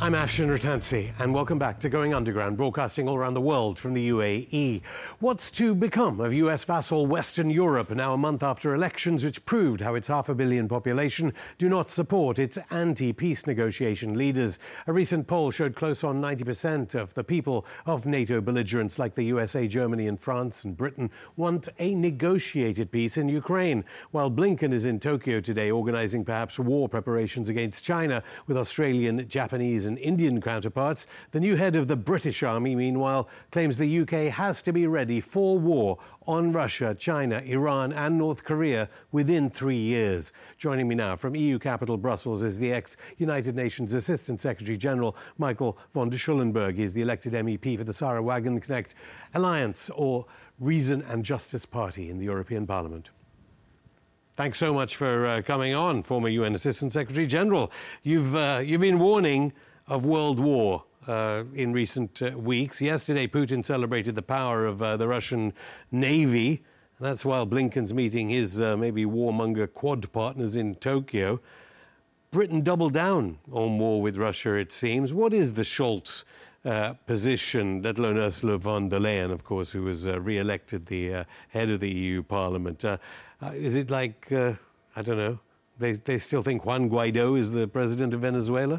I'm Afshin Rattansi, and welcome back to Going Underground, broadcasting all around the world from the UAE. What's to become of US vassal Western Europe now a month after elections which proved how its 500 million population do not support its anti-peace negotiation leaders? A recent poll showed close on 90% of the people of NATO belligerents like the USA, Germany and France and Britain want a negotiated peace in Ukraine, while Blinken is in Tokyo today organising perhaps war preparations against China with Australian, Japanese and Indian counterparts. The new head of the British Army, meanwhile, claims the UK has to be ready for war on Russia, China, Iran and North Korea within 3 years. Joining me now from EU capital Brussels is the ex-United Nations Assistant Secretary General Michael von der Schulenburg. He's the elected MEP for the Sarah Wagenknecht Alliance, or Reason and Justice Party, in the European Parliament. Thanks so much for coming on, former UN Assistant Secretary General. You've been warning of world war in recent weeks. Yesterday, Putin celebrated the power of the Russian Navy. That's while Blinken's meeting his maybe warmonger Quad partners in Tokyo. Britain doubled down on war with Russia, it seems. What is the Scholz position, let alone Ursula von der Leyen, of course, who was re-elected the head of the EU Parliament? Is it like, I don't know, they still think Juan Guaido is the president of Venezuela?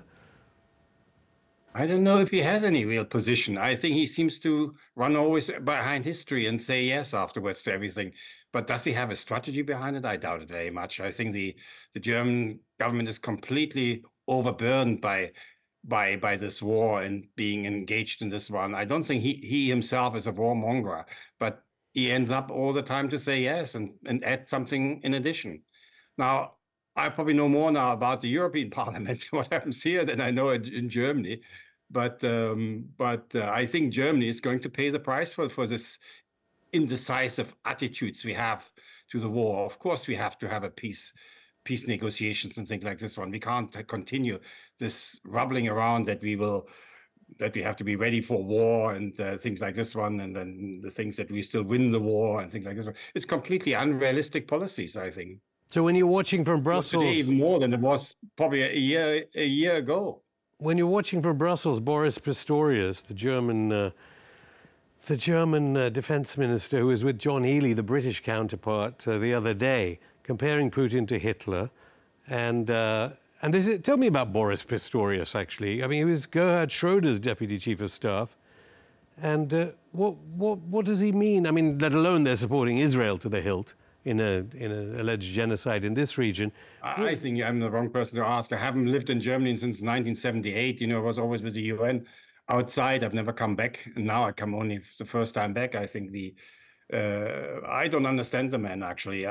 I don't know if he has any real position. I think he seems to run always behind history and say yes afterwards to everything. But does he have a strategy behind it? I doubt it very much. I think the German government is completely overburdened by this war and being engaged in this one. I don't think he himself is a warmonger, but he ends up all the time to say yes and add something in addition. Now, I probably know more now about the European Parliament, what happens here, than I know in Germany. But I think Germany is going to pay the price for this indecisive attitudes we have to the war. Of course, we have to have a peace negotiations and things like this one. We can't continue this rubbling around that we have to be ready for war and things like this one, and then the things that we still win the war and things like this one. It's completely unrealistic policies, I think. So when you're watching from Brussels, today even more than it was probably a year ago. When you're watching from Brussels, Boris Pistorius, the German defense minister, who was with John Healey, the British counterpart, the other day, comparing Putin to Hitler, and tell me about Boris Pistorius. Actually, I mean, he was Gerhard Schroeder's deputy chief of staff, and what does he mean? I mean, let alone they're supporting Israel to the hilt in an alleged genocide in this region. I think I'm the wrong person to ask. I haven't lived in Germany since 1978. I was always with the UN outside. I've never come back. And now I come only the first time back. I think I don't understand the man, actually.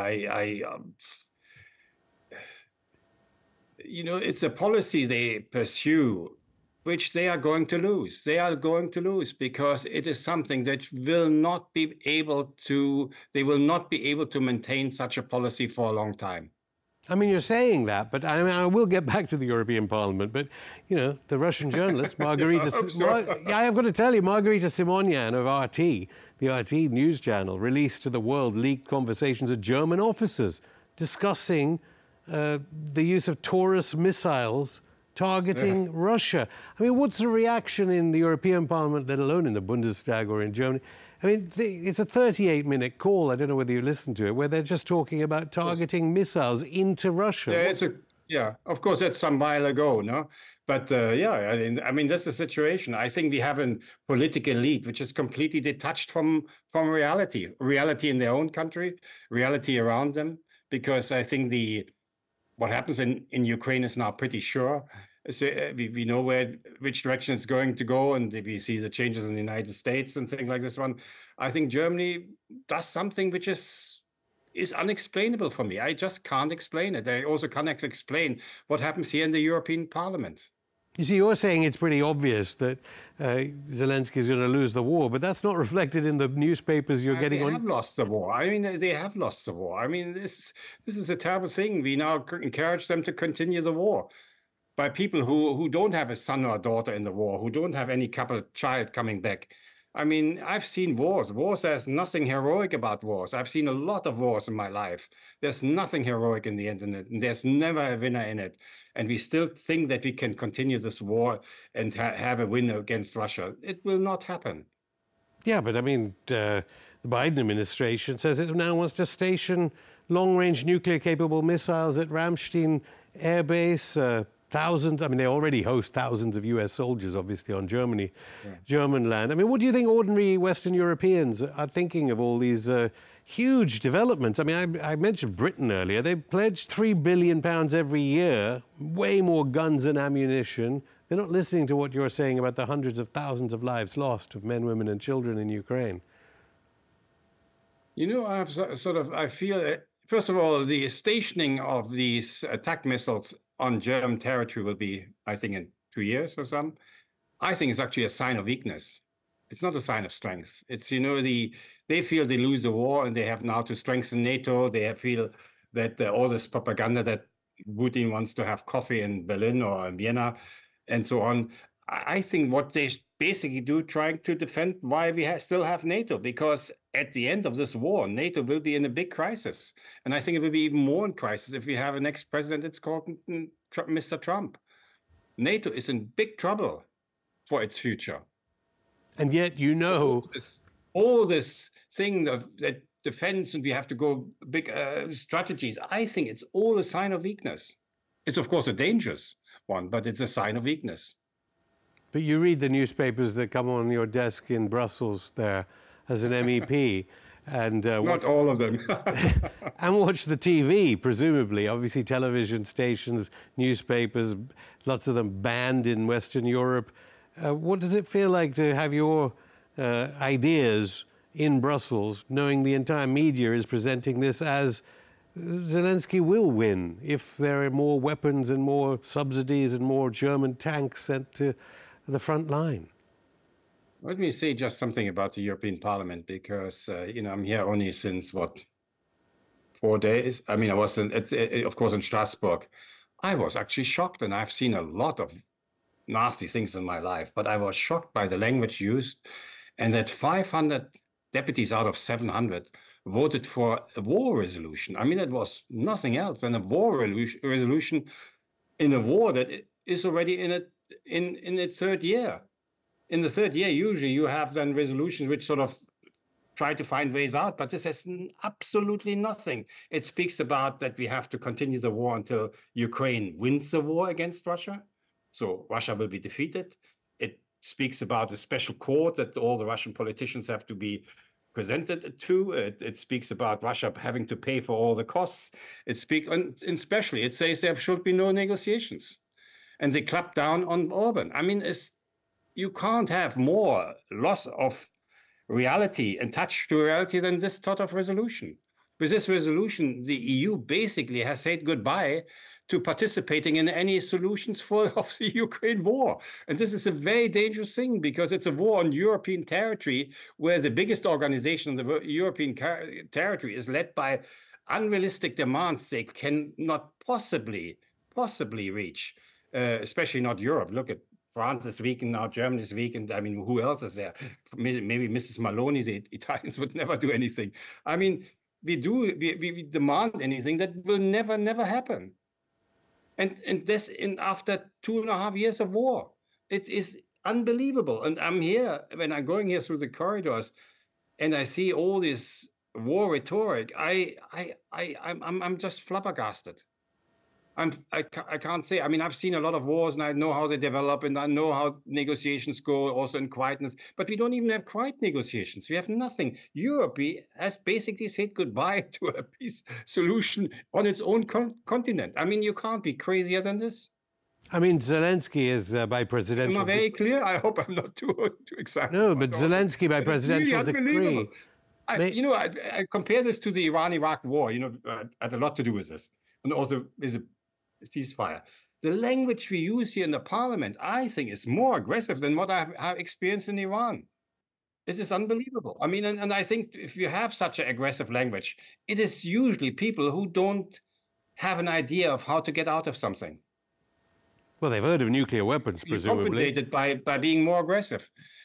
It's a policy they pursue, which they are going to lose. They are going to lose because it is something that they will not be able to maintain such a policy for a long time. I mean, you're saying that, but I will get back to the European Parliament. But, the Russian journalist, Margarita... I've got to tell you, Margarita Simonyan of RT, the RT news channel, released to the world leaked conversations of German officers discussing the use of Taurus missiles targeting Russia. I mean, what's the reaction in the European Parliament, let alone in the Bundestag or in Germany? I mean, it's a 38-minute call, I don't know whether you listened to it, where they're just talking about targeting missiles into Russia. Of course, that's some while ago, no? But I mean, that's the situation. I think we have a political elite which is completely detached from reality in their own country, reality around them, because I think what happens in Ukraine is now pretty sure. So we know which direction it's going to go, and we see the changes in the United States and things like this one. I think Germany does something which is unexplainable for me. I just can't explain it. I also can't explain what happens here in the European Parliament. You see, you're saying it's pretty obvious that Zelensky is going to lose the war, but that's not reflected in the newspapers you're getting on. They have lost the war. I mean, they have lost the war. I mean, this is a terrible thing. We now encourage them to continue the war by people who don't have a son or a daughter in the war, who don't have any child coming back. I mean, I've seen wars. Wars, there's nothing heroic about wars. I've seen a lot of wars in my life. There's nothing heroic in the internet, and there's never a winner in it. And we still think that we can continue this war and have a win against Russia. It will not happen. Yeah, but I mean, the Biden administration says it now wants to station long-range nuclear-capable missiles at Ramstein Air Base. Thousands, I mean, they already host thousands of US soldiers, obviously, on German land. I mean, what do you think ordinary Western Europeans are thinking of all these huge developments? I mean, I mentioned Britain earlier. They pledged £3 billion every year, way more guns and ammunition. They're not listening to what you're saying about the hundreds of thousands of lives lost of men, women, and children in Ukraine. You know, I feel, first of all, the stationing of these attack missiles on German territory will be, I think, in 2 years or something. I think it's actually a sign of weakness. It's not a sign of strength. It's, you know, they feel they lose the war and they have now to strengthen NATO. They feel that all this propaganda that Putin wants to have coffee in Berlin or in Vienna and so on. I think what they basically do, trying to defend why we still have NATO, because at the end of this war, NATO will be in a big crisis. And I think it will be even more in crisis if we have a next president that's called Mr. Trump. NATO is in big trouble for its future. And yet, you know, all this thing that defense and we have to go big strategies, I think it's all a sign of weakness. It's, of course, a dangerous one, but it's a sign of weakness. But you read the newspapers that come on your desk in Brussels there as an MEP, and not all of them, and watch the TV, presumably. Obviously, television stations, newspapers, lots of them banned in Western Europe. What does it feel like to have your ideas in Brussels, knowing the entire media is presenting this as Zelensky will win if there are more weapons and more subsidies and more German tanks sent to the front line? Let me say just something about the European Parliament, because you know, I'm here only since 4 days. I mean, I was of course in Strasbourg. I was actually shocked, and I've seen a lot of nasty things in my life, but I was shocked by the language used, and that 500 deputies out of 700 voted for a war resolution. I mean, it was nothing else than a war resolution in a war that is already in its third year. In the third year, usually you have then resolutions which sort of try to find ways out, but this has absolutely nothing. It speaks about that we have to continue the war until Ukraine wins the war against Russia. So Russia will be defeated. It speaks about a special court that all the Russian politicians have to be presented to. It speaks about Russia having to pay for all the costs. And especially it says there should be no negotiations. And they clap down on Orban. I mean, you can't have more loss of reality and touch to reality than this sort of resolution. With this resolution, the EU basically has said goodbye to participating in any solutions of the Ukraine war. And this is a very dangerous thing, because it's a war on European territory where the biggest organization in the European territory is led by unrealistic demands they cannot possibly reach, especially not Europe. Look at France this week and now Germany this week. And I mean, who else is there? Maybe Mrs. Maloney, the Italians would never do anything. I mean, we demand anything that will never happen. And this after 2.5 years of war. It is unbelievable. And I'm here, when I'm going here through the corridors and I see all this war rhetoric, I'm just flabbergasted. I can't say. I mean, I've seen a lot of wars and I know how they develop and I know how negotiations go also in quietness, but we don't even have quiet negotiations. We have nothing. Europe has basically said goodbye to a peace solution on its own continent. I mean, you can't be crazier than this. I mean, Zelensky is by presidential... Am I very clear? I hope I'm not too exact. No, but Zelensky by presidential decree... You know, I compare this to the Iran-Iraq war. You know, had a lot to do with this. And also with a ceasefire. The language we use here in the parliament, I think, is more aggressive than what I have experienced in Iran. It is unbelievable. I mean, and I think if you have such an aggressive language, it is usually people who don't have an idea of how to get out of something. Well, they've heard of nuclear weapons, presumably. Compensated by being more aggressive.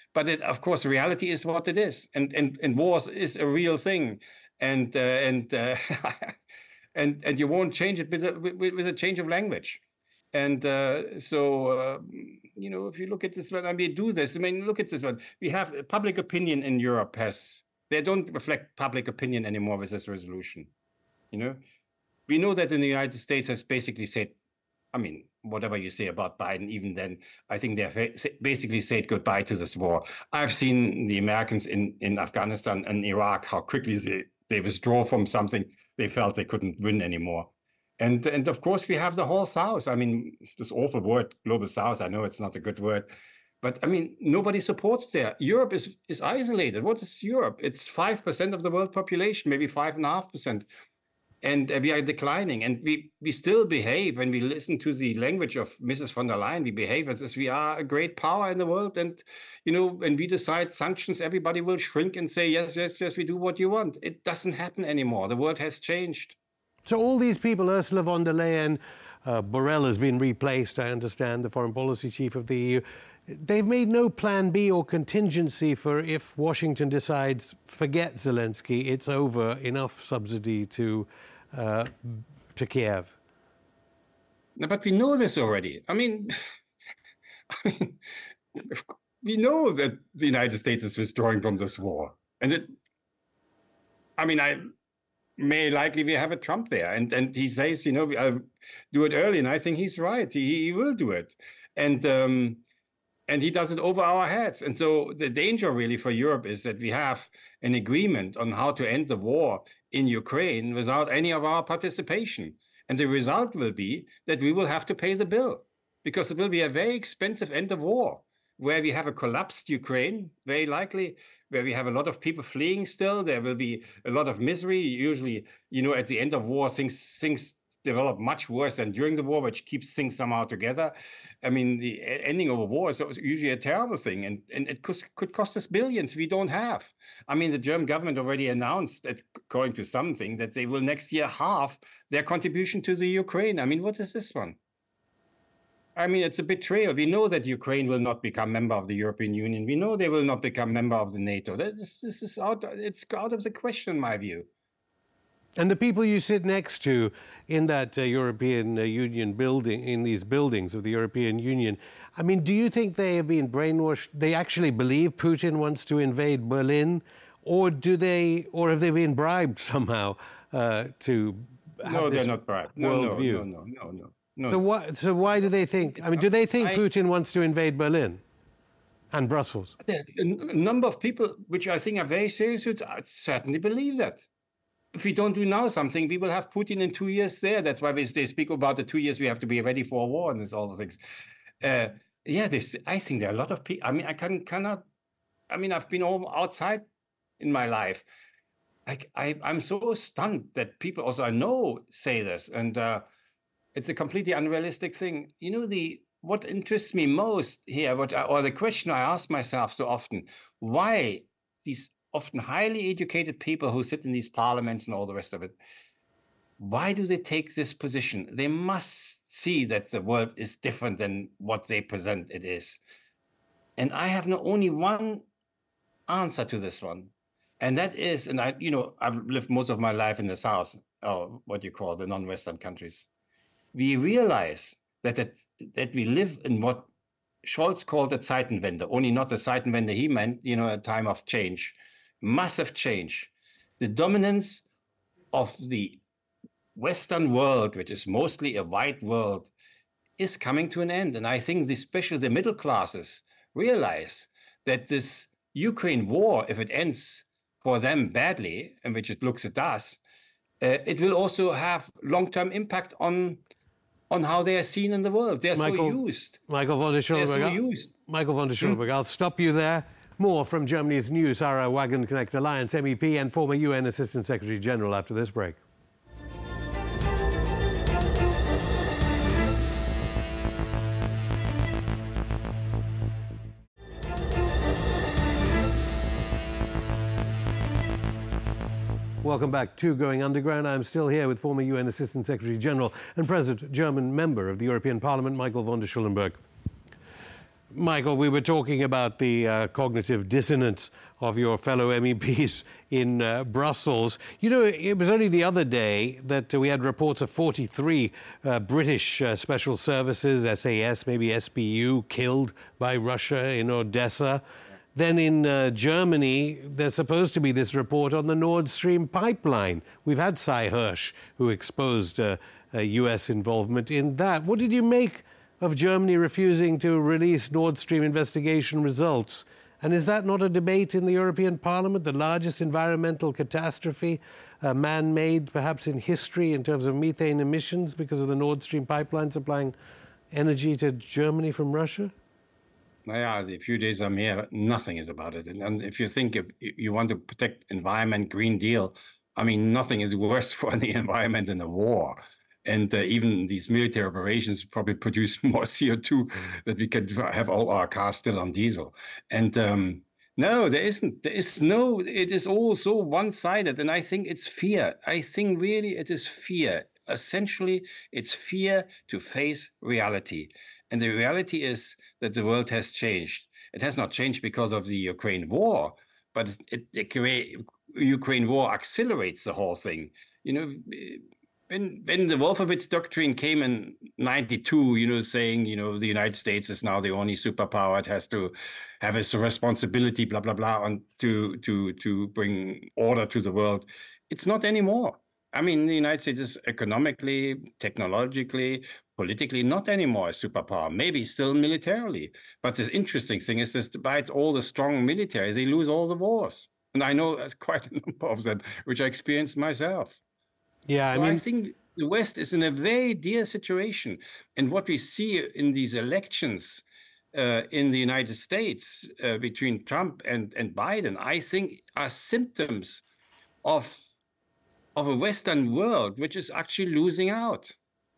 But of course, reality is what it is, and wars is a real thing, and and you won't change it with a change of language. And if you look at this one, I mean, do this. I mean, look at this one. We have public opinion in Europe they don't reflect public opinion anymore with this resolution. We know that in the United States has basically said, I mean, whatever you say about Biden, even then, I think they have basically said goodbye to this war. I've seen the Americans in Afghanistan and Iraq, how quickly they withdraw from something they felt they couldn't win anymore. And of course, we have the whole South. I mean, this awful word, global South, I know it's not a good word, but I mean, nobody supports there. Europe is isolated. What is Europe? It's 5% of the world population, maybe 5.5%. And we are declining. And we still behave, when we listen to the language of Mrs. von der Leyen, we behave as if we are a great power in the world. And, when we decide sanctions, everybody will shrink and say, yes, we do what you want. It doesn't happen anymore. The world has changed. So all these people, Ursula von der Leyen, Borrell has been replaced, I understand, the foreign policy chief of the EU. They've made no plan B or contingency for if Washington decides, forget Zelensky, it's over, enough subsidy to Kiev. No, but we know this already. I mean, we know that the United States is withdrawing from this war. And may likely we have a Trump there. And he says, I'll do it early. And I think he's right. He will do it. And he does it over our heads. And so the danger really for Europe is that we have an agreement on how to end the war in Ukraine without any of our participation. And the result will be that we will have to pay the bill, because it will be a very expensive end of war, where we have a collapsed Ukraine, very likely, where we have a lot of people fleeing still. There will be a lot of misery. Usually, at the end of war, things develop much worse than during the war, which keeps things somehow together. I mean, the ending of a war is usually a terrible thing, and it could cost us billions we don't have. I mean, the German government already announced, that, according to something, that they will next year halve their contribution to the Ukraine. I mean, what is this one? I mean, it's a betrayal. We know that Ukraine will not become member of the European Union. We know they will not become member of the NATO. This is out of the question, in my view. And the people you sit next to in that European Union building, in these buildings of the European Union, I mean, do you think they have been brainwashed? They actually believe Putin wants to invade Berlin, or have they been bribed somehow to have No, this they're not bribed. worldview? No. So why do they think? I mean, do they think Putin wants to invade Berlin and Brussels? A number of people, which I think are very serious, would certainly believe that. If we don't do now something, we will have Putin in 2 years there. That's why they speak about the 2 years we have to be ready for a war and all those things. I think there are a lot of people. I mean, I've been all outside in my life. I'm so stunned that people also I know say this, and it's a completely unrealistic thing. What interests me most here, or the question I ask myself so often, why these often highly educated people who sit in these parliaments and all the rest of it, why do they take this position? They must see that the world is different than what they present it is. And I have only one answer to this one. And that is, and I've lived most of my life in the South, or what you call the non-Western countries. We realize that we live in what Scholz called a Zeitenwende, only not the Zeitenwende he meant, a time of change. Massive change. The dominance of the Western world, which is mostly a white world, is coming to an end. And I think especially the middle classes realize that this Ukraine war, if it ends for them badly, and which it looks it does, it will also have long-term impact on how they are seen in the world. They're so used. Michael von der Schulenburg, I'll stop you there. More from Germany's new Sarah Wagenknecht Alliance MEP and former UN Assistant Secretary General after this break. Welcome back to Going Underground. I'm still here with former UN Assistant Secretary General and present German member of the European Parliament, Michael von der Schulenburg. Michael, we were talking about the cognitive dissonance of your fellow MEPs in Brussels. You know, it was only the other day that we had reports of 43 British special services, SAS, maybe SBU, killed by Russia in Odessa. Then in Germany, there's supposed to be this report on the Nord Stream pipeline. We've had Sy Hersh, who exposed US involvement in that. What did you make of Germany refusing to release Nord Stream investigation results? And is that not a debate in the European Parliament, the largest environmental catastrophe, man-made perhaps in history in terms of methane emissions because of the Nord Stream pipeline supplying energy to Germany from Russia? Yeah, the few days I'm here, nothing is about it. And if you think if you want to protect environment, Green Deal, I mean, nothing is worse for the environment than a war. And even these military operations probably produce more CO2 that we could have all our cars still on diesel. And no, there isn't. There is no, it is all so one-sided. And I think it's fear. I think really it is fear. Essentially, it's fear to face reality. And the reality is that the world has changed. It has not changed because of the Ukraine war, but the Ukraine war accelerates the whole thing. You know, when the Wolfowitz doctrine came in '92, you know, saying, you know, the United States is now the only superpower, it has to have its responsibility, blah, blah, blah, and to bring order to the world. It's not anymore. I mean, the United States is economically, technologically, politically not anymore a superpower, maybe still militarily. But the interesting thing is, despite all the strong military, they lose all the wars. And I know quite a number of them, which I experienced myself. Yeah, I think the West is in a very dear situation. And what we see in these elections in the United States between Trump and Biden, I think are symptoms of a Western world which is actually losing out.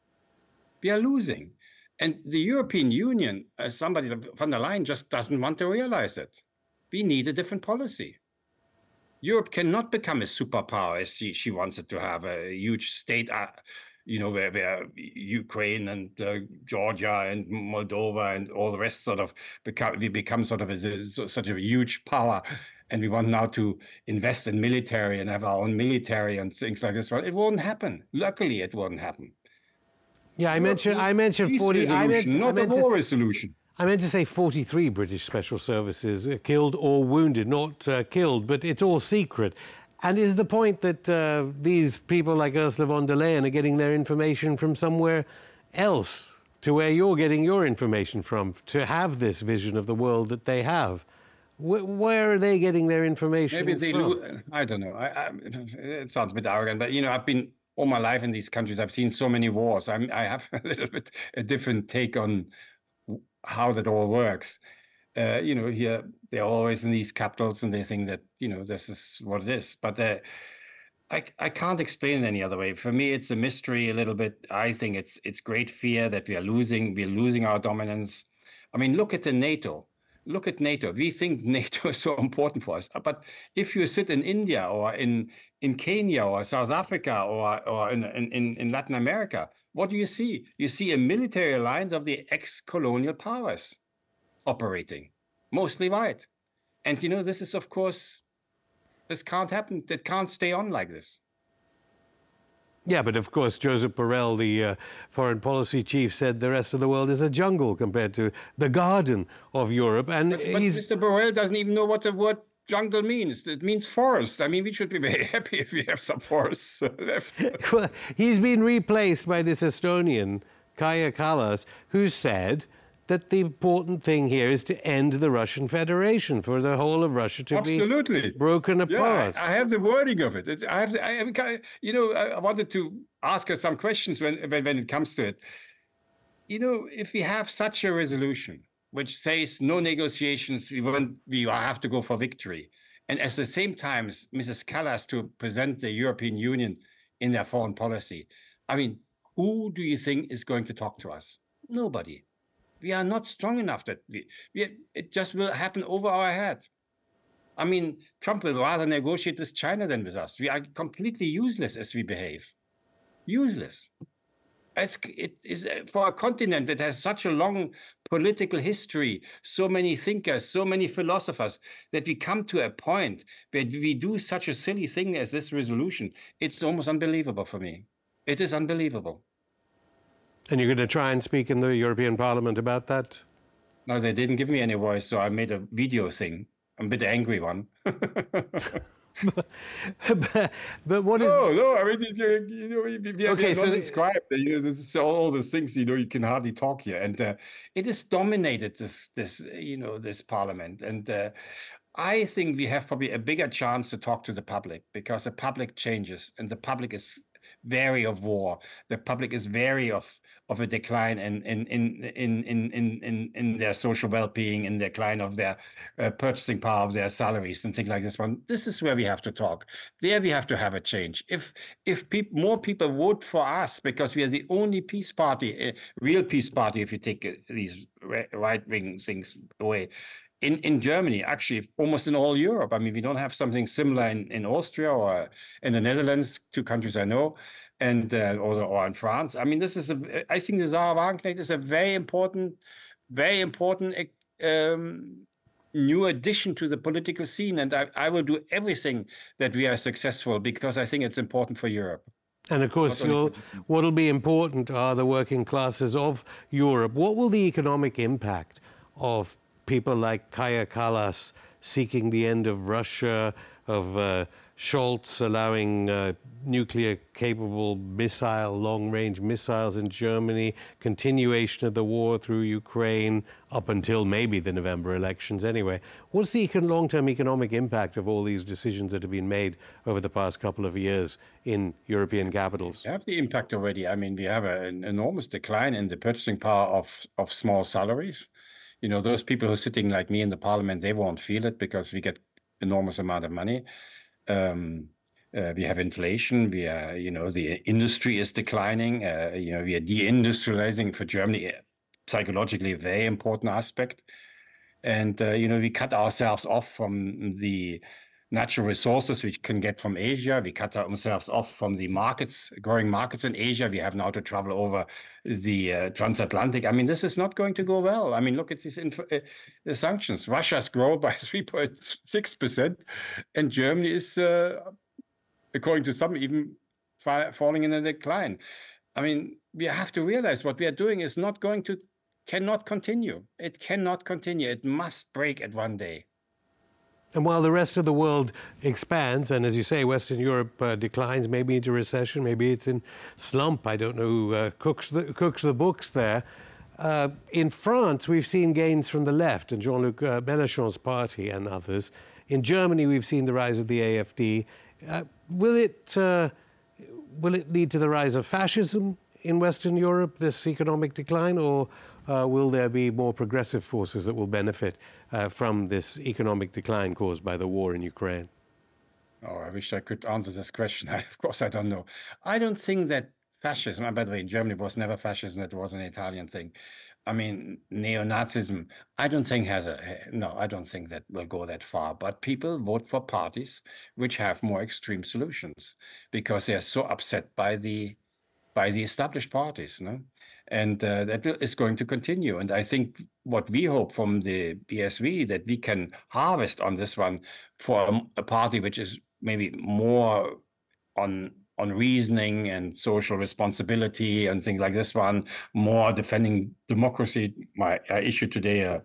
We are losing. And the European Union, somebody von der Leyen just doesn't want to realize it. We need a different policy. Europe cannot become a superpower as she wants it to have, a huge state, you know, where Ukraine and Georgia and Moldova and all the rest sort of become sort of such a huge power. And we want now to invest in military and have our own military and things like this. Well, it won't happen. Luckily, it won't happen. Yeah, I mentioned 40. Not a war resolution. I meant to say 43 British special services killed or wounded, not killed, but it's all secret. And is the point that these people like Ursula von der Leyen are getting their information from somewhere else to where you're getting your information from, to have this vision of the world that they have? Where are they getting their information Maybe they from? I don't know. It sounds a bit arrogant, but, you know, I've been all my life in these countries. I've seen so many wars. I have a little bit a different take on how that all works. You know, here they're always in these capitals and they think that, you know, this is what it is. But I can't explain it any other way. For me, it's a mystery a little bit. I think it's great fear that we're losing our dominance. I mean, look at the NATO. Look at NATO. We think NATO is so important for us. But if you sit in India or in Kenya or South Africa or in Latin America, what do you see? You see a military alliance of the ex-colonial powers operating, mostly white. And, you know, this is, of course, this can't happen. That can't stay on like this. Yeah, but of course, Joseph Borrell, the foreign policy chief, said the rest of the world is a jungle compared to the garden of Europe. And but Mr. Borrell doesn't even know what the word jungle means. It means forest. I mean, we should be very happy if we have some forests left. Well, he's been replaced by this Estonian, Kaja Kallas, who said that the important thing here is to end the Russian Federation, for the whole of Russia to be broken apart. I have the wording of it. You know, I wanted to ask her some questions when it comes to it. You know, if we have such a resolution which says no negotiations, we have to go for victory, and at the same time, Mrs. Kallas to present the European Union in their foreign policy, I mean, who do you think is going to talk to us? Nobody. We are not strong enough that it just will happen over our head. I mean, Trump will rather negotiate with China than with us. We are completely useless as we behave. Useless. It is for a continent that has such a long political history, so many thinkers, so many philosophers, that we come to a point where we do such a silly thing as this resolution. It's almost unbelievable for me. It is unbelievable. And you're going to try and speak in the European Parliament about that? No, they didn't give me any voice, so I made a video thing. I'm a bit angry one. But what is... No. I mean, we have Okay, not described. This is all those things. You can hardly talk here, and it has dominated this parliament. And I think we have probably a bigger chance to talk to the public, because the public changes, and the public is wary of war. The public is wary of a decline in their social well-being, in the decline of their purchasing power of their salaries and things like this one. This is where we have to talk. There we have to have a change. If more people vote for us, because we are the only peace party, real peace party, if you take these right-wing things away. In Germany, actually, almost in all Europe. I mean, we don't have something similar in Austria or in the Netherlands, two countries I know, and or in France. I mean, I think the Sarah Wagenknecht is a very important new addition to the political scene. And I will do everything that we are successful, because I think it's important for Europe. And of course, what will be important are the working classes of Europe. What will the economic impact of people like Kaja Kallas seeking the end of Russia, of Scholz allowing nuclear-capable long-range missiles in Germany, continuation of the war through Ukraine, up until maybe the November elections anyway. What's the long-term economic impact of all these decisions that have been made over the past couple of years in European capitals? We have the impact already. I mean, we have an enormous decline in the purchasing power of small salaries. Those people who are sitting like me in the parliament, they won't feel it, because we get enormous amount of money. We have inflation. We are, the industry is declining. We are deindustrializing for Germany, psychologically a very important aspect. And, we cut ourselves off from the natural resources we can get from Asia. We cut ourselves off from the growing markets in Asia. We have now to travel over the transatlantic. I mean, this is not going to go well. I mean, look at these the sanctions. Russia's grown by 3.6%, and Germany is, according to some, even falling in a decline. I mean, we have to realize what we are doing is cannot continue. It cannot continue. It must break at one day. And while the rest of the world expands, and as you say, Western Europe declines, maybe into recession, maybe it's in slump. I don't know who cooks the books there. In France, we've seen gains from the left and Jean-Luc Mélenchon's party and others. In Germany, we've seen the rise of the AfD. Will it lead to the rise of fascism in Western Europe, this economic decline, or will there be more progressive forces that will benefit from this economic decline caused by the war in Ukraine? Oh, I wish I could answer this question. Of course, I don't know. I don't think that fascism, and by the way, in Germany was never fascism, that was an Italian thing. I mean, neo-Nazism, I don't think I don't think that will go that far. But people vote for parties which have more extreme solutions, because they are so upset by the established parties, no? And that is going to continue. And I think what we hope from the BSV, that we can harvest on this one for a party which is maybe more on reasoning and social responsibility and things like this one, more defending democracy. I issued today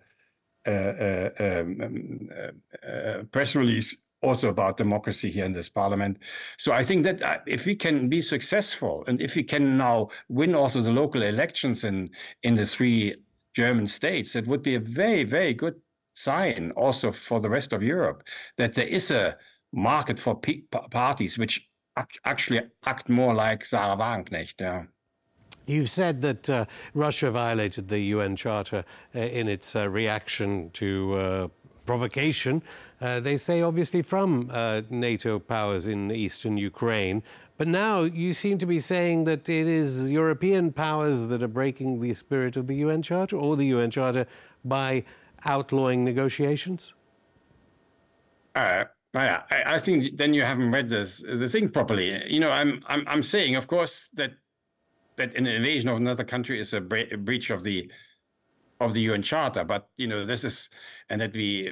a press release also about democracy here in this parliament. So I think that if we can be successful, and if we can now win also the local elections in the 3 German states, it would be a very, very good sign also for the rest of Europe, that there is a market for parties which actually act more like Sarah Wagenknecht. Yeah. You've said that Russia violated the UN Charter in its reaction to provocation. They say, obviously, from NATO powers in eastern Ukraine. But now you seem to be saying that it is European powers that are breaking the spirit of the UN Charter, or the UN Charter, by outlawing negotiations? I think then you haven't read the thing properly. I'm saying, of course, that that an invasion of another country is a breach of the UN Charter. But this is, and that we,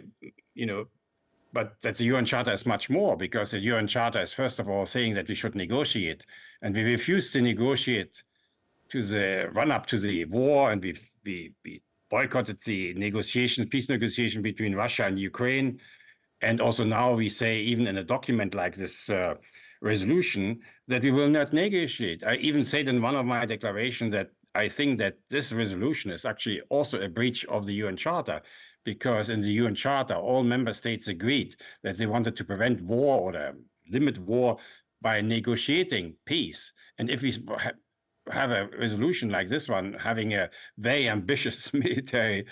but that the UN Charter is much more, because the UN Charter is first of all saying that we should negotiate, and we refused to negotiate to the run up to the war, and we boycotted the peace negotiation between Russia and Ukraine. And also now we say, even in a document like this resolution, that we will not negotiate. I even said in one of my declarations that I think that this resolution is actually also a breach of the UN Charter, because in the UN Charter, all member states agreed that they wanted to prevent war or limit war by negotiating peace. And if we have a resolution like this one, having a very ambitious military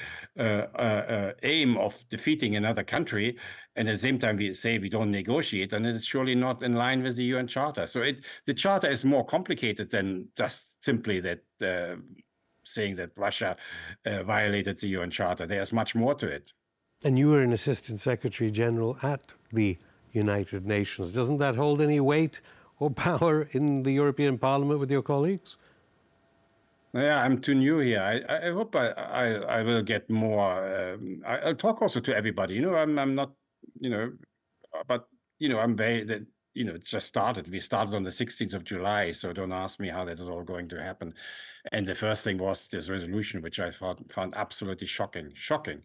aim of defeating another country, and at the same time we say we don't negotiate, and it's surely not in line with the UN Charter. So the Charter is more complicated than just simply that saying that Russia violated the UN Charter. There's much more to it. And you were an Assistant Secretary General at the United Nations. Doesn't that hold any weight or power in the European Parliament with your colleagues? Yeah, I'm too new here. I hope I will get more. I'll talk also to everybody. I'm not, but I'm very. It's just started. We started on the 16th of July, so don't ask me how that is all going to happen. And the first thing was this resolution, which I found absolutely shocking.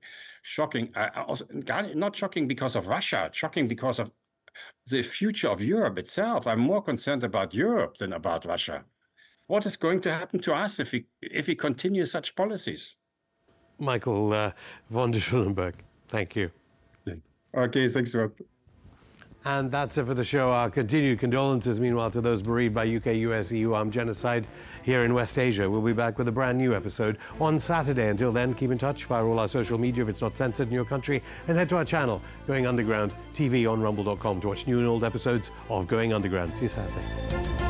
Also, not shocking because of Russia, shocking because of the future of Europe itself. I'm more concerned about Europe than about Russia. What is going to happen to us if we continue such policies? Michael von der Schulenburg, thank you. Okay, thanks a lot. And that's it for the show. Our continued condolences, meanwhile, to those bereaved by UK, US, EU armed genocide here in West Asia. We'll be back with a brand new episode on Saturday. Until then, keep in touch via all our social media if it's not censored in your country, and head to our channel, Going Underground TV on rumble.com, to watch new and old episodes of Going Underground. See you Saturday.